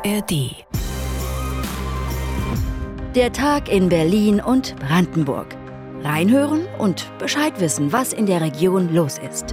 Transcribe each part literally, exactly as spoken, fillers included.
A R D. Der Tag in Berlin und Brandenburg. Reinhören und Bescheid wissen, was in der Region los ist.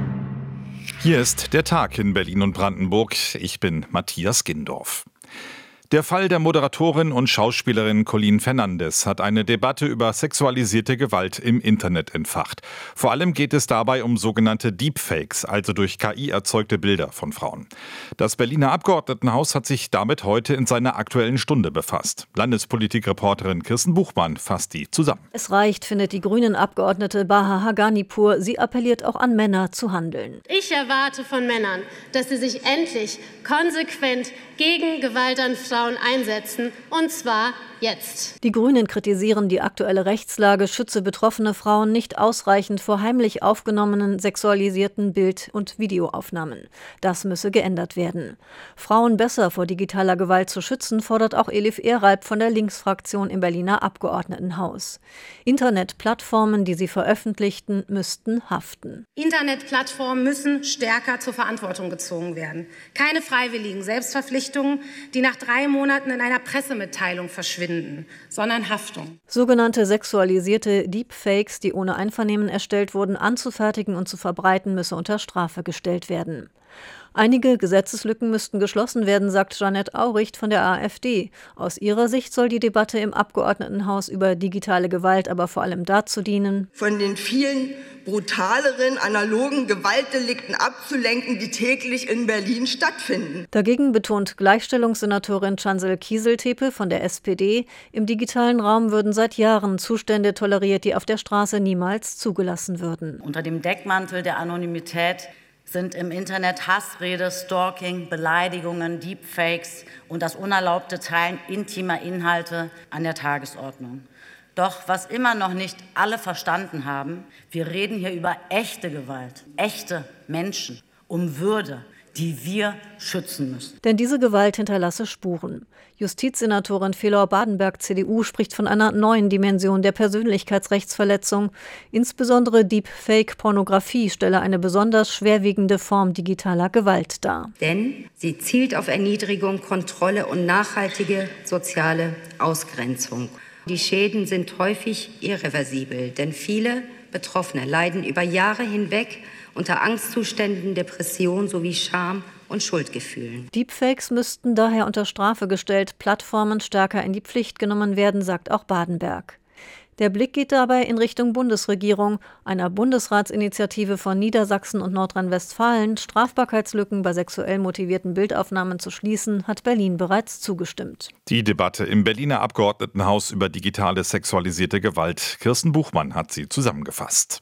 Hier ist der Tag in Berlin und Brandenburg. Ich bin Matthias Gindorf. Der Fall der Moderatorin und Schauspielerin Colleen Fernandes hat eine Debatte über sexualisierte Gewalt im Internet entfacht. Vor allem geht es dabei um sogenannte Deepfakes, also durch K I erzeugte Bilder von Frauen. Das Berliner Abgeordnetenhaus hat sich damit heute in seiner Aktuellen Stunde befasst. Landespolitikreporterin Kirsten Buchmann fasst die zusammen. Es reicht, findet die Grünen-Abgeordnete Baha Haganipur. Sie appelliert auch an Männer zu handeln. Ich erwarte von Männern, dass sie sich endlich konsequent gegen Gewalt an Frauen einsetzen, und zwar jetzt. Die Grünen kritisieren, die aktuelle Rechtslage schütze betroffene Frauen nicht ausreichend vor heimlich aufgenommenen sexualisierten Bild- und Videoaufnahmen. Das müsse geändert werden. Frauen besser vor digitaler Gewalt zu schützen, fordert auch Elif Eralp von der Linksfraktion im Berliner Abgeordnetenhaus. Internetplattformen, die sie veröffentlichten, müssten haften. Internetplattformen müssen stärker zur Verantwortung gezogen werden. Keine freiwilligen Selbstverpflichtungen, die nach drei Monaten in einer Pressemitteilung verschwinden, sondern Haftung. Sogenannte sexualisierte Deepfakes, die ohne Einvernehmen erstellt wurden, anzufertigen und zu verbreiten, müsse unter Strafe gestellt werden. Einige Gesetzeslücken müssten geschlossen werden, sagt Jeanette Auricht von der AfD. Aus ihrer Sicht soll die Debatte im Abgeordnetenhaus über digitale Gewalt aber vor allem dazu dienen, von den vielen brutaleren, analogen Gewaltdelikten abzulenken, die täglich in Berlin stattfinden. Dagegen betont Gleichstellungssenatorin Chancel Kieseltepe von der S P D, im digitalen Raum würden seit Jahren Zustände toleriert, die auf der Straße niemals zugelassen würden. Unter dem Deckmantel der Anonymität sind im Internet Hassrede, Stalking, Beleidigungen, Deepfakes und das unerlaubte Teilen intimer Inhalte an der Tagesordnung. Doch was immer noch nicht alle verstanden haben, wir reden hier über echte Gewalt, echte Menschen, um Würde, die wir schützen müssen. Denn diese Gewalt hinterlasse Spuren. Justizsenatorin Felor Badenberg, C D U, spricht von einer neuen Dimension der Persönlichkeitsrechtsverletzung. Insbesondere Deepfake-Pornografie stelle eine besonders schwerwiegende Form digitaler Gewalt dar. Denn sie zielt auf Erniedrigung, Kontrolle und nachhaltige soziale Ausgrenzung. Die Schäden sind häufig irreversibel, denn viele Betroffene leiden über Jahre hinweg unter Angstzuständen, Depression sowie Scham und Schuldgefühlen. Deepfakes müssten daher unter Strafe gestellt, Plattformen stärker in die Pflicht genommen werden, sagt auch Badenberg. Der Blick geht dabei in Richtung Bundesregierung, einer Bundesratsinitiative von Niedersachsen und Nordrhein-Westfalen. Strafbarkeitslücken bei sexuell motivierten Bildaufnahmen zu schließen, hat Berlin bereits zugestimmt. Die Debatte im Berliner Abgeordnetenhaus über digitale sexualisierte Gewalt. Kirsten Buchmann hat sie zusammengefasst.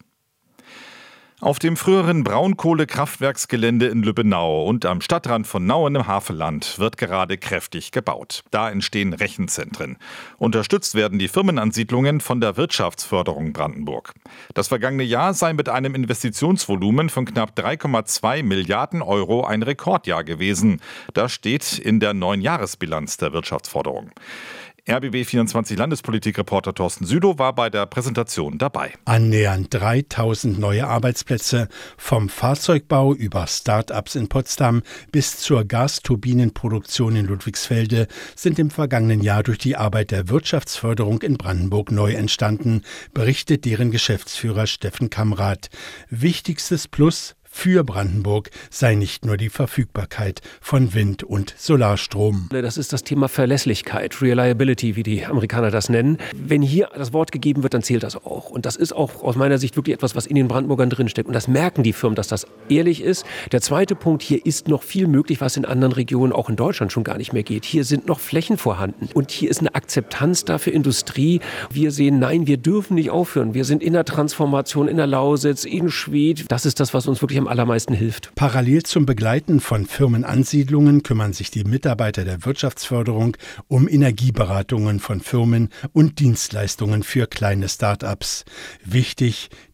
Auf dem früheren Braunkohlekraftwerksgelände in Lübbenau und am Stadtrand von Nauen im Havelland wird gerade kräftig gebaut. Da entstehen Rechenzentren. Unterstützt werden die Firmenansiedlungen von der Wirtschaftsförderung Brandenburg. Das vergangene Jahr sei mit einem Investitionsvolumen von knapp drei Komma zwei Milliarden Euro ein Rekordjahr gewesen. Das steht in der neuen Jahresbilanz der Wirtschaftsförderung. R B B vierundzwanzig Landespolitikreporter Thorsten Südow war bei der Präsentation dabei. Annähernd dreitausend neue Arbeitsplätze, vom Fahrzeugbau über Start-ups in Potsdam bis zur Gasturbinenproduktion in Ludwigsfelde, sind im vergangenen Jahr durch die Arbeit der Wirtschaftsförderung in Brandenburg neu entstanden, berichtet deren Geschäftsführer Steffen Kamrath. Wichtigstes Plus für Brandenburg sei nicht nur die Verfügbarkeit von Wind- und Solarstrom. Das ist das Thema Verlässlichkeit, Reliability, wie die Amerikaner das nennen. Wenn hier das Wort gegeben wird, dann zählt das auch. Und das ist auch aus meiner Sicht wirklich etwas, was in den Brandenburgern drinsteckt. Und das merken die Firmen, dass das ehrlich ist. Der zweite Punkt, hier ist noch viel möglich, was in anderen Regionen, auch in Deutschland, schon gar nicht mehr geht. Hier sind noch Flächen vorhanden. Und hier ist eine Akzeptanz da für Industrie. Wir sehen, nein, wir dürfen nicht aufhören. Wir sind in der Transformation, in der Lausitz, in Schwedt. Das ist das, was uns wirklich am allermeisten hilft. Parallel zum Begleiten von Firmenansiedlungen kümmern sich die Mitarbeiter der Wirtschaftsförderung um Energieberatungen von Firmen und Dienstleistungen für kleine Start-ups. Wichtig,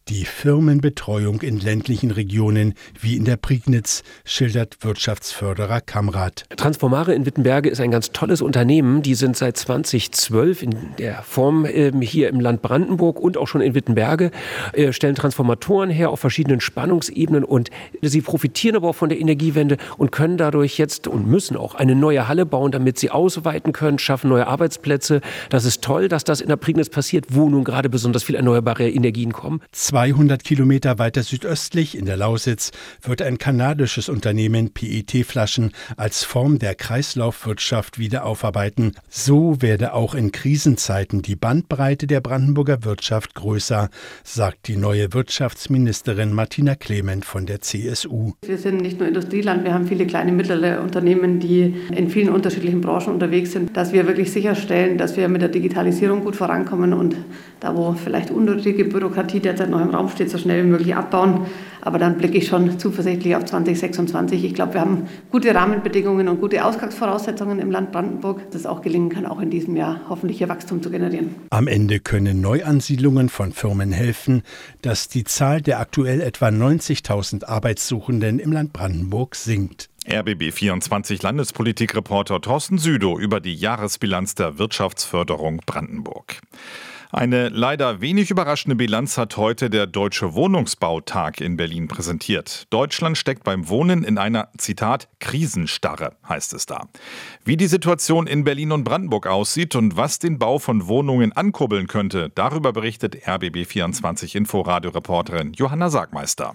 die Firmenbetreuung in ländlichen Regionen wie in der Prignitz, schildert Wirtschaftsförderer Kamrat. Transformare in Wittenberge ist ein ganz tolles Unternehmen. Die sind seit zweitausendzwölf in der Form äh, hier im Land Brandenburg und auch schon in Wittenberge, äh, stellen Transformatoren her auf verschiedenen Spannungsebenen und sie profitieren aber auch von der Energiewende und können dadurch jetzt und müssen auch eine neue Halle bauen, damit sie ausweiten können, schaffen neue Arbeitsplätze. Das ist toll, dass das in der Prignitz passiert, wo nun gerade besonders viel erneuerbare Energien kommen. zweihundert Kilometer weiter südöstlich in der Lausitz wird ein kanadisches Unternehmen P E T-Flaschen als Form der Kreislaufwirtschaft wieder aufarbeiten. So werde auch in Krisenzeiten die Bandbreite der Brandenburger Wirtschaft größer, sagt die neue Wirtschaftsministerin Martina Clement von der C S U. Wir sind nicht nur Industrieland, wir haben viele kleine, mittlere Unternehmen, die in vielen unterschiedlichen Branchen unterwegs sind, dass wir wirklich sicherstellen, dass wir mit der Digitalisierung gut vorankommen und da, wo vielleicht unnötige Bürokratie derzeit noch im Raum steht, so schnell wie möglich abbauen. Aber dann blicke ich schon zuversichtlich auf zwanzig sechsundzwanzig. Ich glaube, wir haben gute Rahmenbedingungen und gute Ausgangsvoraussetzungen im Land Brandenburg, dass es auch gelingen kann, auch in diesem Jahr hoffentlich hier Wachstum zu generieren. Am Ende können Neuansiedlungen von Firmen helfen, dass die Zahl der aktuell etwa neunzigtausend Arbeitssuchenden im Land Brandenburg sinkt. R B B vierundzwanzig Landespolitikreporter Thorsten Südow über die Jahresbilanz der Wirtschaftsförderung Brandenburg. Eine leider wenig überraschende Bilanz hat heute der Deutsche Wohnungsbautag in Berlin präsentiert. Deutschland steckt beim Wohnen in einer, Zitat, Krisenstarre, heißt es da. Wie die Situation in Berlin und Brandenburg aussieht und was den Bau von Wohnungen ankurbeln könnte, darüber berichtet R B B vierundzwanzig Inforadio-Reporterin Johanna Sargmeister.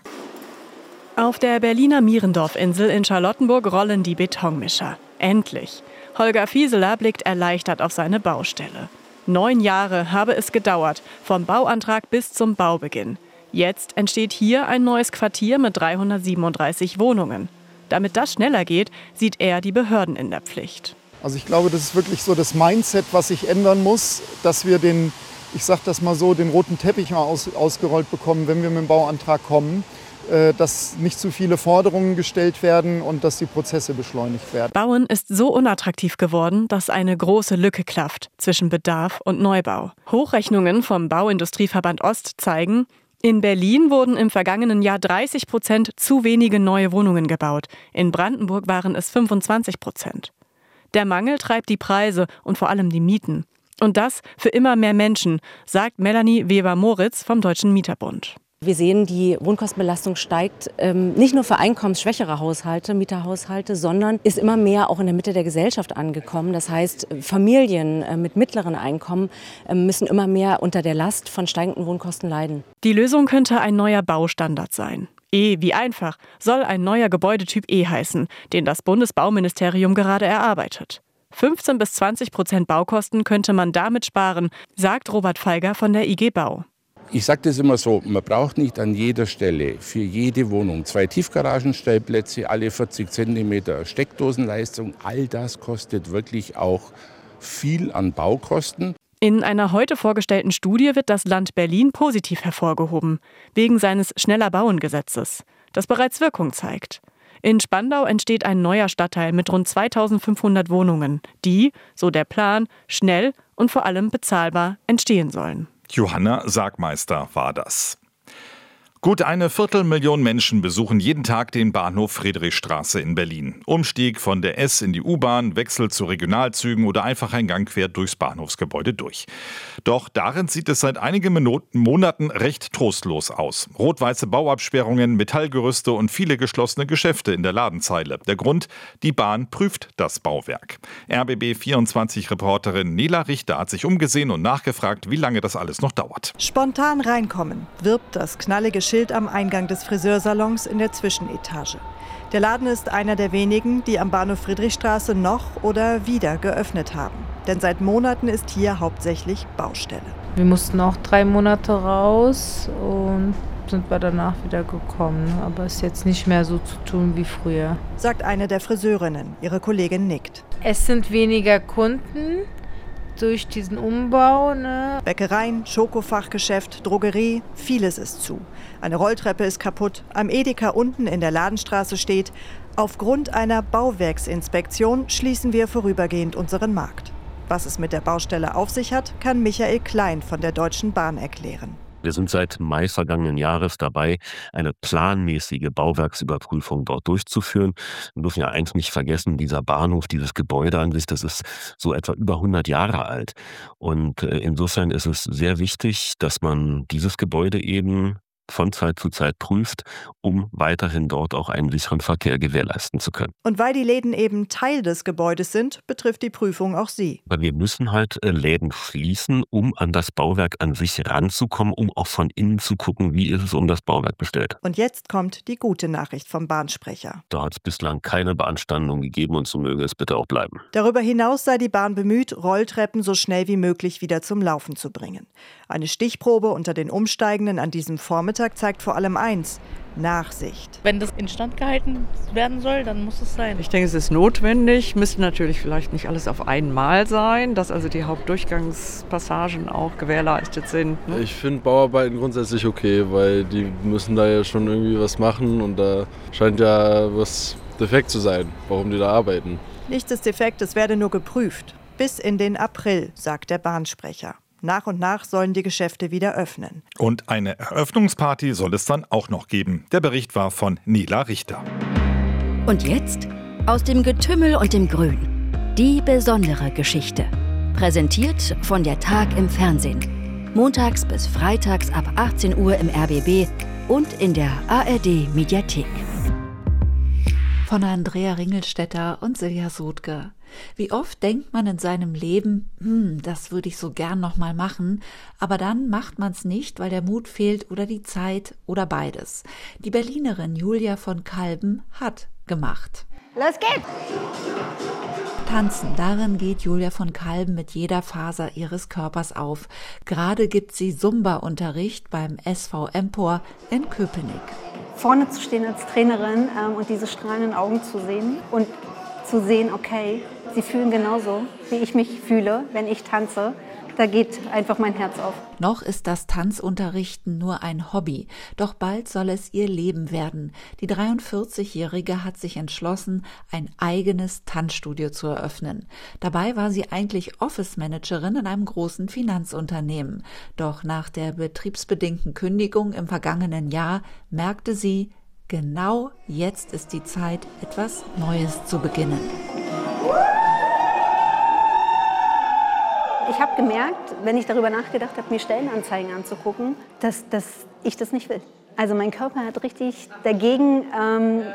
Auf der Berliner Mierendorf-Insel in Charlottenburg rollen die Betonmischer. Endlich. Holger Fieseler blickt erleichtert auf seine Baustelle. Neun Jahre habe es gedauert, vom Bauantrag bis zum Baubeginn. Jetzt entsteht hier ein neues Quartier mit dreihundertsiebenunddreißig Wohnungen. Damit das schneller geht, sieht er die Behörden in der Pflicht. Also ich glaube, das ist wirklich so das Mindset, was sich ändern muss, dass wir den, ich sag das mal so, den roten Teppich mal aus, ausgerollt bekommen, wenn wir mit dem Bauantrag kommen. Dass nicht zu viele Forderungen gestellt werden und dass die Prozesse beschleunigt werden. Bauen ist so unattraktiv geworden, dass eine große Lücke klafft zwischen Bedarf und Neubau. Hochrechnungen vom Bauindustrieverband Ost zeigen, in Berlin wurden im vergangenen Jahr dreißig Prozent zu wenige neue Wohnungen gebaut. In Brandenburg waren es fünfundzwanzig Prozent. Der Mangel treibt die Preise und vor allem die Mieten. Und das für immer mehr Menschen, sagt Melanie Weber-Moritz vom Deutschen Mieterbund. Wir sehen, die Wohnkostenbelastung steigt ähm, nicht nur für einkommensschwächere Haushalte, Mieterhaushalte, sondern ist immer mehr auch in der Mitte der Gesellschaft angekommen. Das heißt, Familien äh, mit mittleren Einkommen äh, müssen immer mehr unter der Last von steigenden Wohnkosten leiden. Die Lösung könnte ein neuer Baustandard sein. E wie einfach soll ein neuer Gebäudetyp E heißen, den das Bundesbauministerium gerade erarbeitet. fünfzehn bis zwanzig Prozent Baukosten könnte man damit sparen, sagt Robert Feiger von der I G Bau. Ich sage das immer so, man braucht nicht an jeder Stelle für jede Wohnung zwei Tiefgaragenstellplätze, alle vierzig Zentimeter Steckdosenleistung. All das kostet wirklich auch viel an Baukosten. In einer heute vorgestellten Studie wird das Land Berlin positiv hervorgehoben, wegen seines Schneller-Bauen-Gesetzes, das bereits Wirkung zeigt. In Spandau entsteht ein neuer Stadtteil mit rund zweitausendfünfhundert Wohnungen, die, so der Plan, schnell und vor allem bezahlbar entstehen sollen. Johanna Sargmeister war das. Gut eine Viertelmillion Menschen besuchen jeden Tag den Bahnhof Friedrichstraße in Berlin. Umstieg von der S in die U-Bahn, Wechsel zu Regionalzügen oder einfach ein Gang quer durchs Bahnhofsgebäude durch. Doch darin sieht es seit einigen Monaten recht trostlos aus. Rot-weiße Bauabsperrungen, Metallgerüste und viele geschlossene Geschäfte in der Ladenzeile. Der Grund? Die Bahn prüft das Bauwerk. R B B vierundzwanzig-Reporterin Nela Richter hat sich umgesehen und nachgefragt, wie lange das alles noch dauert. Spontan reinkommen, wirbt das knallige Schild am Eingang des Friseursalons in der Zwischenetage. Der Laden ist einer der wenigen, die am Bahnhof Friedrichstraße noch oder wieder geöffnet haben. Denn seit Monaten ist hier hauptsächlich Baustelle. Wir mussten auch drei Monate raus und sind wir danach wieder gekommen. Aber es ist jetzt nicht mehr so zu tun wie früher. Sagt eine der Friseurinnen. Ihre Kollegin nickt. Es sind weniger Kunden durch diesen Umbau. Ne? Bäckereien, Schokofachgeschäft, Drogerie, vieles ist zu. Eine Rolltreppe ist kaputt. Am Edeka unten in der Ladenstraße steht: Aufgrund einer Bauwerksinspektion schließen wir vorübergehend unseren Markt. Was es mit der Baustelle auf sich hat, kann Michael Klein von der Deutschen Bahn erklären. Wir sind seit Mai vergangenen Jahres dabei, eine planmäßige Bauwerksüberprüfung dort durchzuführen. Wir dürfen ja eins nicht vergessen, dieser Bahnhof, dieses Gebäude an sich, das ist so etwa über hundert Jahre alt. Und insofern ist es sehr wichtig, dass man dieses Gebäude eben von Zeit zu Zeit prüft, um weiterhin dort auch einen sicheren Verkehr gewährleisten zu können. Und weil die Läden eben Teil des Gebäudes sind, betrifft die Prüfung auch sie. Aber wir müssen halt Läden schließen, um an das Bauwerk an sich ranzukommen, um auch von innen zu gucken, wie ist es um das Bauwerk bestellt. Und jetzt kommt die gute Nachricht vom Bahnsprecher. Da hat es bislang keine Beanstandung gegeben und so möge es bitte auch bleiben. Darüber hinaus sei die Bahn bemüht, Rolltreppen so schnell wie möglich wieder zum Laufen zu bringen. Eine Stichprobe unter den Umsteigenden an diesem Vormittag zeigt vor allem eins: Nachsicht. Wenn das instand gehalten werden soll, dann muss es sein. Ich denke, es ist notwendig. Müsste natürlich vielleicht nicht alles auf einmal sein, dass also die Hauptdurchgangspassagen auch gewährleistet sind. Ne? Ich finde Bauarbeiten grundsätzlich okay, weil die müssen da ja schon irgendwie was machen und da scheint ja was defekt zu sein, warum die da arbeiten. Nichts ist defekt, es werde nur geprüft. Bis in den April, sagt der Bahnsprecher. Nach und nach sollen die Geschäfte wieder öffnen. Und eine Eröffnungsparty soll es dann auch noch geben. Der Bericht war von Nela Richter. Und jetzt aus dem Getümmel und dem Grün. Die besondere Geschichte. Präsentiert von der Tag im Fernsehen. Montags bis freitags ab achtzehn Uhr im R B B und in der A R D-Mediathek. Von Andrea Ringelstetter und Silja Sudke. Wie oft denkt man in seinem Leben, hm, das würde ich so gern noch mal machen, aber dann macht man es nicht, weil der Mut fehlt oder die Zeit oder beides. Die Berlinerin Julia von Kalben hat gemacht. Los geht's! Tanzen, darin geht Julia von Kalben mit jeder Faser ihres Körpers auf. Gerade gibt sie Zumba-Unterricht beim S V Empor in Köpenick. Vorne zu stehen als Trainerin ähm, und diese strahlenden Augen zu sehen und zu sehen, okay, sie fühlen genauso, wie ich mich fühle, wenn ich tanze. Da geht einfach mein Herz auf. Noch ist das Tanzunterrichten nur ein Hobby, doch bald soll es ihr Leben werden. Die dreiundvierzigjährige hat sich entschlossen, ein eigenes Tanzstudio zu eröffnen. Dabei war sie eigentlich Office-Managerin in einem großen Finanzunternehmen. Doch nach der betriebsbedingten Kündigung im vergangenen Jahr merkte sie, genau jetzt ist die Zeit, etwas Neues zu beginnen. Ich habe gemerkt, wenn ich darüber nachgedacht habe, mir Stellenanzeigen anzugucken, dass, dass ich das nicht will. Also mein Körper hat richtig dagegen ähm,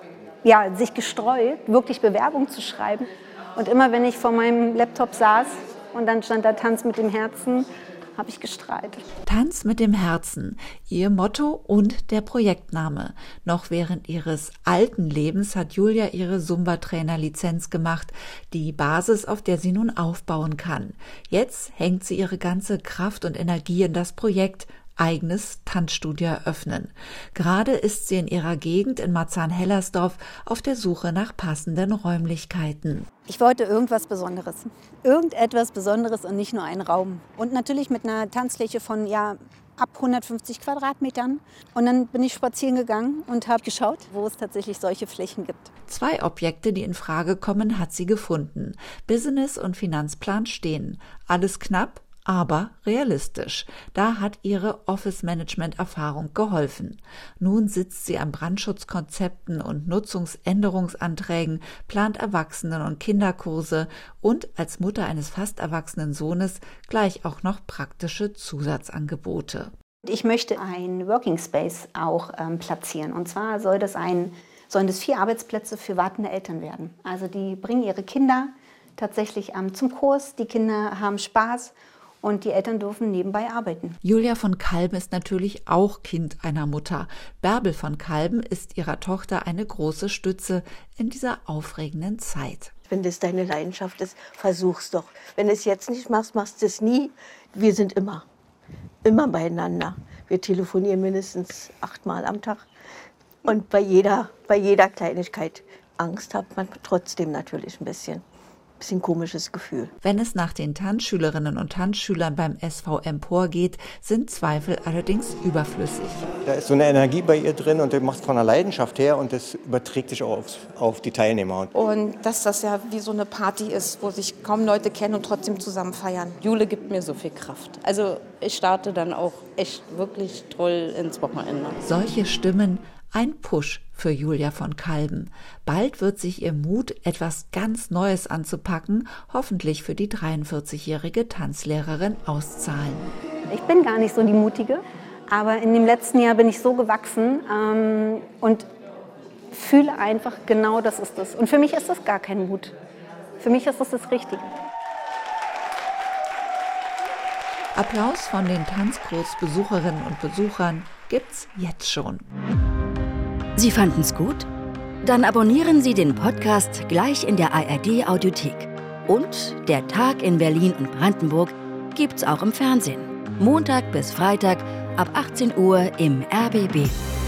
ja, sich gestreut, wirklich Bewerbung zu schreiben. Und immer wenn ich vor meinem Laptop saß und dann stand da Tanz mit dem Herzen, habe ich gestrahlt. Tanz mit dem Herzen, ihr Motto und der Projektname. Noch während ihres alten Lebens hat Julia ihre Zumba-Trainer-Lizenz gemacht, die Basis, auf der sie nun aufbauen kann. Jetzt hängt sie ihre ganze Kraft und Energie in das Projekt eigenes Tanzstudio eröffnen. Gerade ist sie in ihrer Gegend in Marzahn-Hellersdorf auf der Suche nach passenden Räumlichkeiten. Ich wollte irgendwas Besonderes. Irgendetwas Besonderes und nicht nur einen Raum. Und natürlich mit einer Tanzfläche von ja, ab hundertfünfzig Quadratmetern. Und dann bin ich spazieren gegangen und habe geschaut, wo es tatsächlich solche Flächen gibt. Zwei Objekte, die in Frage kommen, hat sie gefunden. Business- und Finanzplan stehen. Alles knapp, aber realistisch. Da hat ihre Office-Management-Erfahrung geholfen. Nun sitzt sie an Brandschutzkonzepten und Nutzungsänderungsanträgen, plant Erwachsenen- und Kinderkurse und als Mutter eines fast erwachsenen Sohnes gleich auch noch praktische Zusatzangebote. Ich möchte ein Working Space auch ähm, platzieren. Und zwar soll das ein, sollen das vier Arbeitsplätze für wartende Eltern werden. Also die bringen ihre Kinder tatsächlich ähm, zum Kurs, die Kinder haben Spaß. Und die Eltern dürfen nebenbei arbeiten. Julia von Kalben ist natürlich auch Kind einer Mutter. Bärbel von Kalben ist ihrer Tochter eine große Stütze in dieser aufregenden Zeit. Wenn das deine Leidenschaft ist, versuch's doch. Wenn du es jetzt nicht machst, machst du es nie. Wir sind immer, immer beieinander. Wir telefonieren mindestens achtmal am Tag. Und bei jeder, bei jeder Kleinigkeit Angst hat man trotzdem natürlich ein bisschen. bisschen komisches Gefühl. Wenn es nach den Tanzschülerinnen und Tanzschülern beim S V Empor geht, sind Zweifel allerdings überflüssig. Da ist so eine Energie bei ihr drin und die macht von der Leidenschaft her und das überträgt sich auch auf, auf die Teilnehmer. Und dass das ja wie so eine Party ist, wo sich kaum Leute kennen und trotzdem zusammen feiern. Jule gibt mir so viel Kraft. Also ich starte dann auch echt wirklich toll ins Wochenende. Solche Stimmen, ein Push für Julia von Kalben. Bald wird sich ihr Mut, etwas ganz Neues anzupacken, hoffentlich für die dreiundvierzigjährige Tanzlehrerin auszahlen. Ich bin gar nicht so die Mutige, aber in dem letzten Jahr bin ich so gewachsen ähm, und fühle einfach, genau das ist es. Und für mich ist das gar kein Mut. Für mich ist das das Richtige. Applaus von den Tanzkursbesucherinnen und Besuchern gibt's jetzt schon. Sie fanden's gut? Dann abonnieren Sie den Podcast gleich in der A R D-Audiothek. Und der Tag in Berlin und Brandenburg gibt's auch im Fernsehen. Montag bis Freitag ab achtzehn Uhr im R B B.